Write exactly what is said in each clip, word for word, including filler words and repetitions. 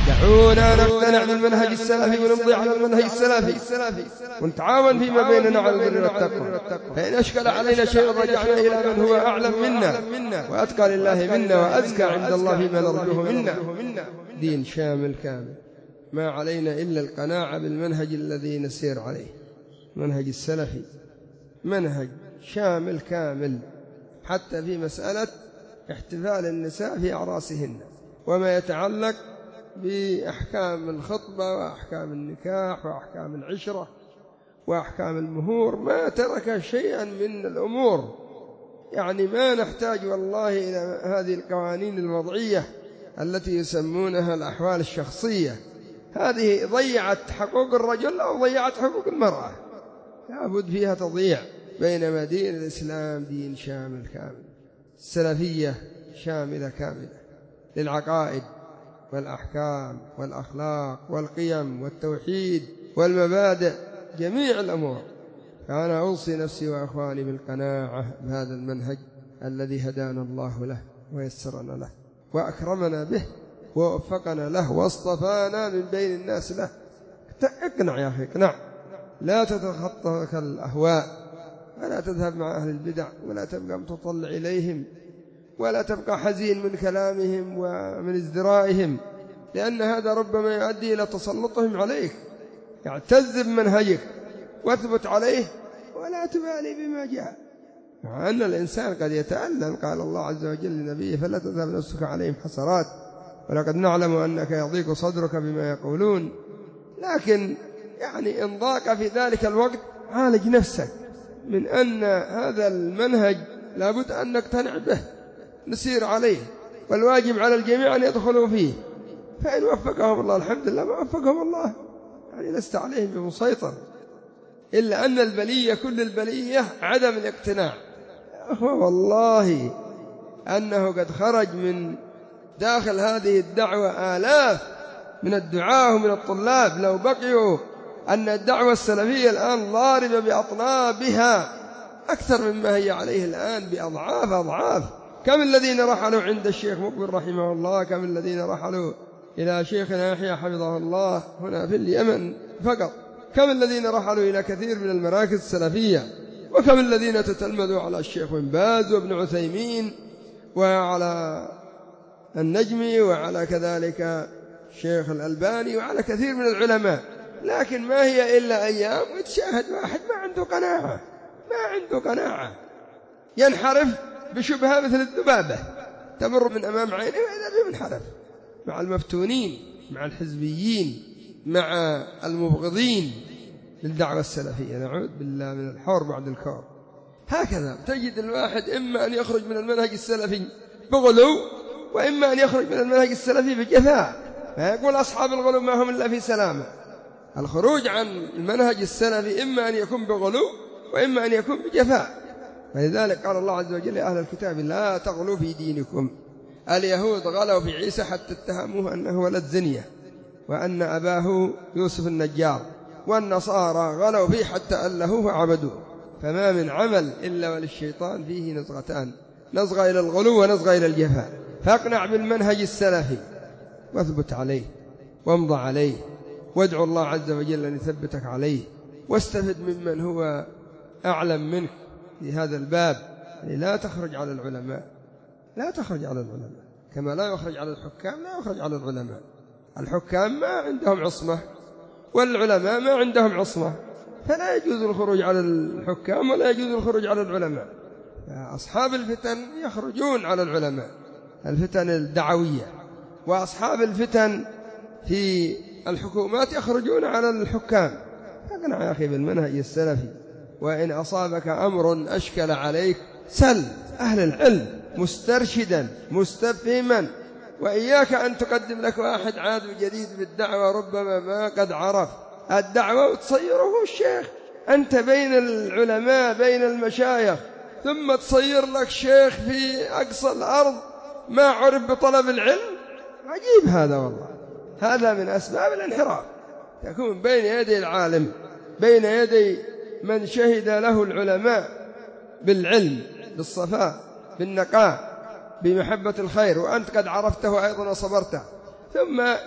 دعونا نقتنع بالمنهج السلفي ونمضي على المنهج السلفي ونتعاون فيما بيننا على البر والتقوى. فإن أشكل علينا شيء رجعنا إلى من هو أعلم منا وأتقى لله منا وأزكى عند الله فيما نرجوه منا. دين شامل كامل، ما علينا إلا القناعة بالمنهج الذي نسير عليه، منهج السلفي منهج شامل كامل، حتى في مسألة احتفال النساء في أعراسهن وما يتعلق بأحكام الخطبة وأحكام النكاح وأحكام العشرة وأحكام المهور، ما ترك شيئا من الأمور. يعني ما نحتاج والله إلى هذه القوانين الوضعية التي يسمونها الأحوال الشخصية، هذه ضيعت حقوق الرجل أو ضيعت حقوق المرأة، لابد فيها تضييع. بينما دين الإسلام دين شامل كامل، السلفية شاملة كاملة للعقائد والأحكام والأخلاق والقيم والتوحيد والمبادئ، جميع الأمور. فأنا أوصي نفسي وأخواني بالقناعة بهذا المنهج الذي هدانا الله له ويسرنا له وأكرمنا به ووفقنا له واصطفانا من بين الناس له. اقنع يا أخي، اقنع، لا تتخطك الأهواء ولا تذهب مع أهل البدع ولا تبقى متطلع إليهم ولا تبقى حزين من كلامهم ومن ازدرائهم، لأن هذا ربما يؤدي إلى تسلطهم عليك. اعتز بمنهجك واثبت عليه ولا تبالي بما جاء، مع أن الإنسان قد يتألم. قال الله عز وجل لنبيه: فلا تذهب نفسك عليهم حسرات ولقد نعلم أنك يضيق صدرك بما يقولون. لكن يعني إن ضاق في ذلك الوقت عالج نفسك من أن هذا المنهج لابد أن نقتنع به نسير عليه، والواجب على الجميع أن يدخلوا فيه. فإن وفقهم الله الحمد لله، ما وفقهم الله يعني لست عليهم بمسيطر. إلا أن البلية كل البلية عدم الاقتناع. والله أنه قد خرج من داخل هذه الدعوة آلاف من الدعاة ومن الطلاب لو بقيوا أن الدعوة السلفية الآن ضاربة بأطنابها أكثر مما هي عليه الآن بأضعاف أضعاف. كم الذين رحلوا عند الشيخ مقبل رحمه الله، كم الذين رحلوا إلى شيخنا يحيى حفظه الله هنا في اليمن فقط، كم الذين رحلوا إلى كثير من المراكز السلفية، وكم الذين تتلمذوا على الشيخ بن باز وابن عثيمين وعلى النجمي وعلى كذلك الشيخ الألباني وعلى كثير من العلماء. لكن ما هي إلا أيام وتشاهد واحد ما عنده قناعة، ما عنده قناعة، ينحرف بشبهة مثل الذبابة تمر من أمام عينه وإذا بمنحرف مع المفتونين مع الحزبيين مع المبغضين للدعوة السلفية. نعوذ بالله من الحور بعد الكور. هكذا تجد الواحد إما أن يخرج من المنهج السلفي بغلو، وإما أن يخرج من المنهج السلفي بجفاء. فيقول أصحاب الغلو ما هم إلا في سلامة. الخروج عن المنهج السلفي إما أن يكون بغلو وإما أن يكون بجفاء. ولذلك قال الله عز وجل: أهل الكتاب لا تغلوا في دينكم. اليهود غلوا في عيسى حتى اتهموه أنه ولد زنية وأن أباه يوسف النجار، والنصارى غلوا فيه حتى ألهوه وعبدوه. فما من عمل إلا وللشيطان فيه نزغتان، نزغة إلى الغلو ونزغة إلى الجفاء. فاقنع بالمنهج السلفي واثبت عليه وامضى عليه، وادعو الله عز وجل أن يثبتك عليه، واستفد ممن هو أعلم منك في هذا الباب. لا تخرج على العلماء، لا تخرج على العلماء كما لا يخرج على الحكام، لا يخرج على العلماء. الحكام ما عندهم عصمة والعلماء ما عندهم عصمة، فلا يجوز الخروج على الحكام ولا يجوز الخروج على العلماء. أصحاب الفتن يخرجون على العلماء، الفتن الدعوية، وأصحاب الفتن في الحكومات يخرجون على الحكام. فاقنع يا أخي بالمنهج السلفي. وإن أصابك أمر أشكل عليك سل أهل العلم مسترشدا مستفهما، وإياك أن تقدم لك واحد عادو جديد بالدعوة ربما ما قد عرف الدعوة وتصيره الشيخ. أنت بين العلماء بين المشايخ، ثم تصير لك شيخ في أقصى الأرض ما عرف بطلب العلم. عجيب هذا والله. هذا من أسباب الانحراف. تكون بين يدي العالم، بين يدي من شهد له العلماء بالعلم بالصفاء بالنقاء بمحبة الخير، وأنت قد عرفته أيضا وصبرته، ثم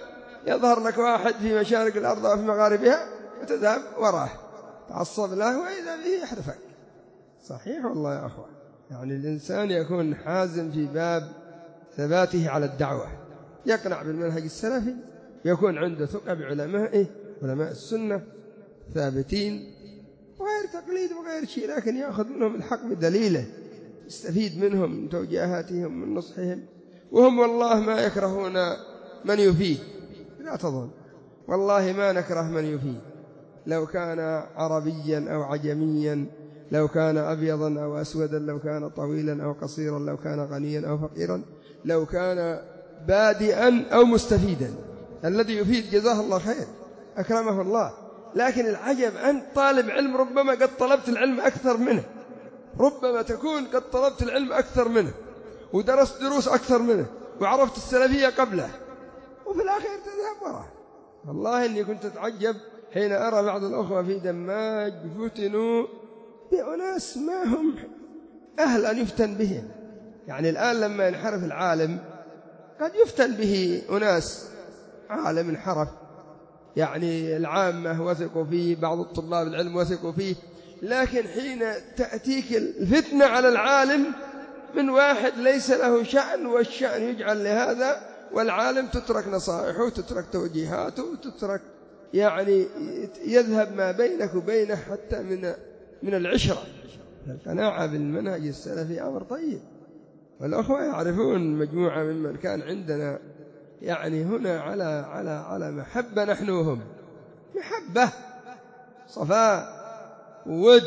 يظهر لك واحد في مشارق الأرض وفي مغاربها وتذهب وراه تعصب له وإذا به يحرفك. صحيح والله يا أخوة، يعني الإنسان يكون حازم في باب ثباته على الدعوة، يقنع بالمنهج السلفي، يكون عنده ثقة بعلمائه علماء السنة ثابتين وغير تقليد وغير شيء، لكن يأخذ منهم الحق بدليله، يستفيد منهم من توجيهاتهم من نصحهم. وهم والله ما يكرهون من يفيد، لا تظن، والله ما نكره من يفيد، لو كان عربيا أو عجميا، لو كان أبيضا أو أسودا، لو كان طويلا أو قصيرا، لو كان غنيا أو فقيرا، لو كان بادئا أو مستفيدا، الذي يفيد جزاه الله خير أكرمه الله. لكن العجب أنت طالب علم ربما قد طلبت العلم أكثر منه، ربما تكون قد طلبت العلم أكثر منه ودرست دروس أكثر منه وعرفت السلفية قبله، وفي الآخر تذهب وراه. والله إني كنت أتعجب حين أرى بعض الأخوة في دماج فتنوا بأناس ما هم أهل أن يفتن بهم. يعني الآن لما ينحرف العالم قد يفتن به أناس، عالم انحرف يعني العامة وثقوا فيه، بعض الطلاب العلم وثقوا فيه، لكن حين تأتيك الفتنة على العالم من واحد ليس له شأن، والشأن يجعل لهذا، والعالم تترك نصائحه وتترك توجيهاته وتترك، يعني يذهب ما بينك وبينه حتى من من العشرة. القناعة بالمنهج السلفي أمر طيب، والأخوة يعرفون مجموعة ممن كان عندنا يعني هنا على على على محبة نحن وهم، محبة صفاء وود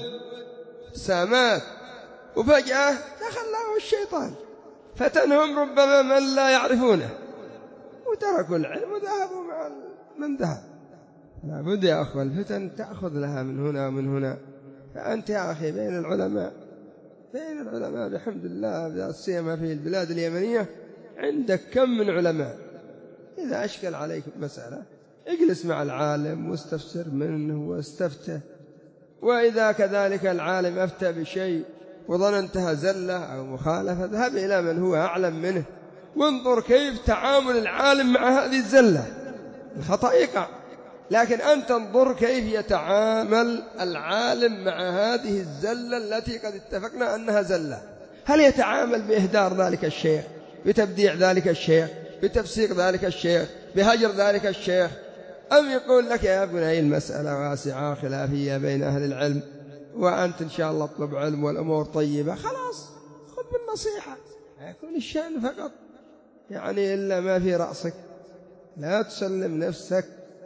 سامات، وفجأة دخلهم الشيطان فتنهم ربما من لا يعرفونه وتركوا العلم وذهبوا مع من ذهب. لابد يا أخوة الفتن تأخذ لها من هنا ومن هنا. فأنت يا أخي بين العلماء، بين العلماء بحمد الله، لا سيما في البلاد اليمنية عندك كم من علماء. إذا أشكل عليك مسألة اجلس مع العالم واستفسر منه واستفته، وإذا كذلك العالم أفتى بشيء وظننتها زلة أو مخالفة ذهب إلى من هو أعلم منه وانظر كيف تعامل العالم مع هذه الزلة. الخطأ يقع، لكن أنت انظر كيف يتعامل العالم مع هذه الزلة التي قد اتفقنا أنها زلة. هل يتعامل بإهدار ذلك الشيخ، بتبديع ذلك الشيخ، بتفسيق ذلك الشيخ، بهجر ذلك الشيخ، أم يقول لك يا ابني المسألة واسعة خلافية بين أهل العلم وأنت إن شاء الله اطلب علم والأمور طيبة، خلاص خذ بالنصيحة، يكون الشأن فقط يعني إلا ما في رأسك. لا تسلم نفسك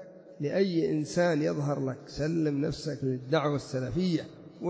لأي إنسان يظهر لك، سلم نفسك للدعوة السلفية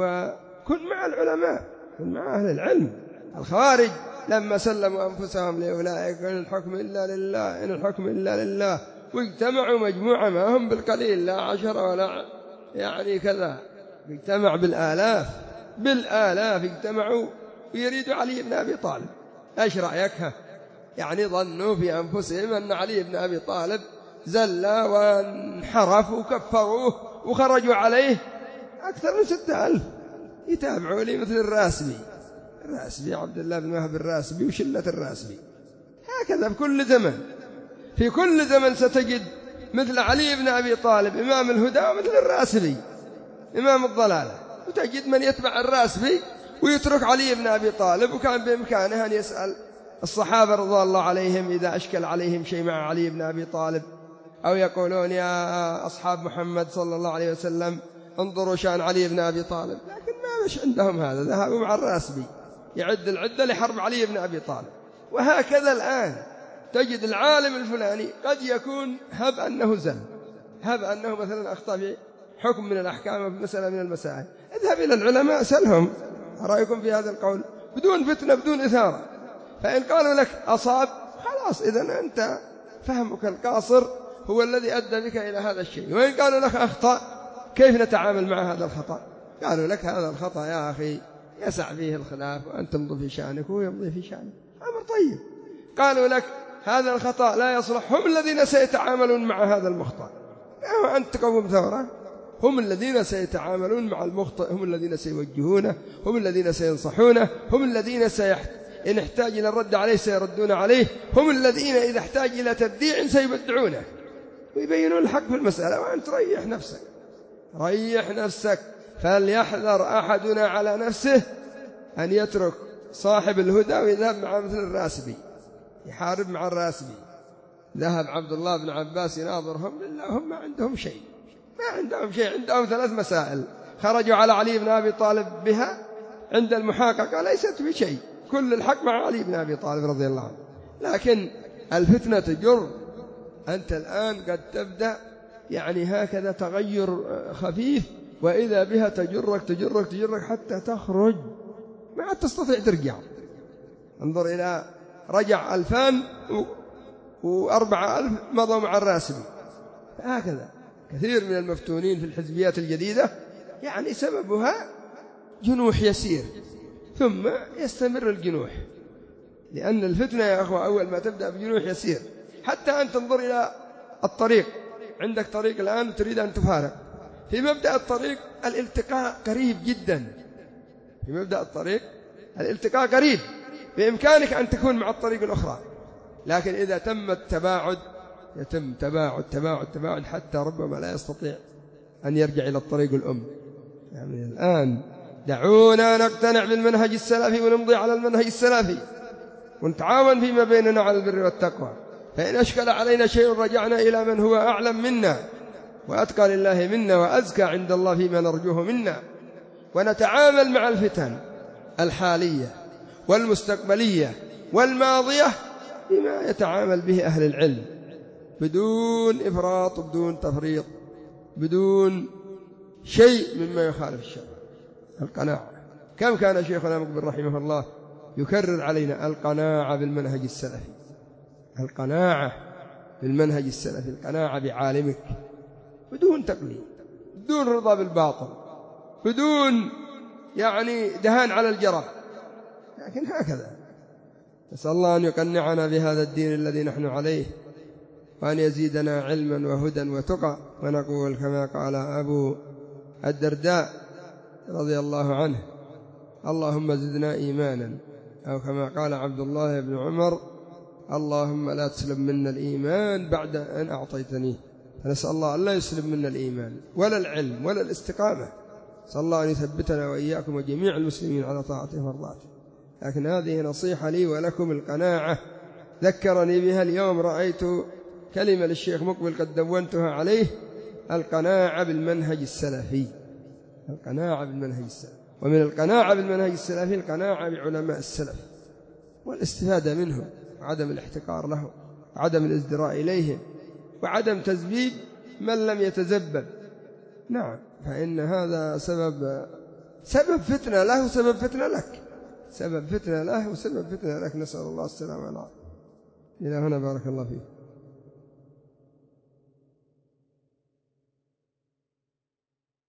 وكن مع العلماء، كن مع أهل العلم. الخوارج لما سلموا أنفسهم لأولئك إن الحكم إلا لله، إن الحكم إلا لله، واجتمعوا مجموعة ما هم بالقليل، لا عشرة ولا يعني كذا، اجتمع بالآلاف، بالآلاف اجتمعوا ويريدوا علي بن أبي طالب. ايش رأيك؟ يعني ظنوا في أنفسهم أن علي بن أبي طالب زل وانحرف وكفروه وخرجوا عليه أكثر من ستة ألف يتابعوا لي، مثل الراسبي، الراسبي عبد الله بن وهب الراسبي وشلة الراسبي. هكذا في كل زمن، في كل زمن ستجد مثل علي بن أبي طالب إمام الهدى ومثل الراسبي إمام الضلالة، وتجد من يتبع الراسبي ويترك علي بن أبي طالب. وكان بإمكانه أن يسأل الصحابة رضي الله عليهم إذا أشكل عليهم شيء مع علي بن أبي طالب، أو يقولون يا أصحاب محمد صلى الله عليه وسلم انظروا شأن علي بن أبي طالب، لكن ما مش عندهم هذا، ذهبوا مع الراسبي يعد العدة لحرب علي بن أبي طالب. وهكذا الآن تجد العالم الفلاني قد يكون هب أنه زل، هب أنه مثلا أخطأ في حكم من الأحكام أو مسألة من المسائل، اذهب إلى العلماء سلهم رأيكم في هذا القول بدون فتنة بدون إثارة. فإن قالوا لك أصاب خلاص، إذن أنت فهمك القاصر هو الذي أدى بك إلى هذا الشيء. وإن قالوا لك أخطأ كيف نتعامل مع هذا الخطأ؟ قالوا لك هذا الخطأ يا أخي يسع فيه الخلاف وأنت تمضي في شأنك وهو يمضي في شأنه، أمر طيب. قالوا لك هذا الخطأ لا يصلح، هم الذين سيتعاملون مع هذا المخطئ، أنت تقوم ثورة، هم الذين سيتعاملون مع المخطئ، هم الذين سيوجهونه، هم الذين سينصحونه، هم الذين سيحت إن احتاج إلى الرد عليه سيردون عليه، هم الذين إذا احتاج إلى تبديع سيبدعونه. ويبينون الحق في المسألة، وأنت ريح نفسك ريح نفسك. فليحذر أحدنا على نفسه أن يترك صاحب الهدى ويذهب مع مثل الراسبي، يحارب مع الراسبي. ذهب عبد الله بن عباس يناظرهم، بالله هم ما عندهم شيء، ما عندهم شيء، عندهم ثلاث مسائل خرجوا على علي بن أبي طالب بها عند المحاققة ليست بشيء، كل الحق مع علي بن أبي طالب رضي الله عنه. لكن الفتنة تجر، أنت الآن قد تبدأ يعني هكذا تغير خفيف، وإذا بها تجرك تجرك تجرك حتى تخرج ما عاد تستطيع ترجع. انظر إلى رجع ألفان وأربعة ألف مضوا مع الراسبي. هكذا كثير من المفتونين في الحزبيات الجديدة يعني سببها جنوح يسير ثم يستمر الجنوح، لأن الفتنة يا أخوة أول ما تبدأ بجنوح يسير. حتى أن تنظر إلى الطريق، عندك طريق الآن تريد أن تفارق، في مبدأ الطريق الالتقاء قريب جدا، في مبدأ الطريق الالتقاء قريب، بإمكانك أن تكون مع الطريق الأخرى. لكن إذا تم التباعد يتم تباعد تباعد تباعد حتى ربما لا يستطيع أن يرجع إلى الطريق الأم. يعني الآن دعونا نقتنع بالمنهج السلفي ونمضي على المنهج السلفي ونتعاون فيما بيننا على البر والتقوى، فإن أشكل علينا شيء رجعنا إلى من هو أعلم منا وأتقى لله منا وأزكى عند الله فيما نرجوه منا، ونتعامل مع الفتن الحالية والمستقبلية والماضية بما يتعامل به أهل العلم، بدون إفراط وبدون تفريط، بدون شيء مما يخالف الشرع. القناعة، كم كان شيخنا مقبل رحمه الله يكرر علينا القناعة بالمنهج السلفي، القناعة بالمنهج السلفي، القناعة بعالمك بدون تقليد، بدون رضا بالباطل، بدون يعني دهان على الجرح، لكن هكذا. نسأل الله أن يقنعنا بهذا الدين الذي نحن عليه، وأن يزيدنا علما وهدى وتقى. ونقول كما قال أبو الدرداء رضي الله عنه: اللهم زدنا إيمانا، أو كما قال عبد الله بن عمر: اللهم لا تسلم منا الإيمان بعد أن أعطيتني. فنسأل الله أن لا يسلم منا الإيمان ولا العلم ولا الاستقامة. نسأل الله أن يثبتنا وإياكم وجميع المسلمين على طاعته ومرضاته. لكن هذه نصيحة لي ولكم، القناعة ذكرني بها اليوم، رأيت كلمة للشيخ مقبل قد دونتها عليه: القناعة بالمنهج السلفي، القناعة بالمنهج السلفي. ومن القناعة بالمنهج السلفي القناعة بعلماء السلف والاستفادة منهم، وعدم الاحتقار لهم، وعدم الازدراء إليهم، وعدم تزبيب من لم يتزبب. نعم، فإن هذا سبب سبب فتنة له وسبب فتنة لك، سبب فتنة له وسبب فتنة لك. نسأل الله السلامة والعافية. إلى هنا بارك الله فيك.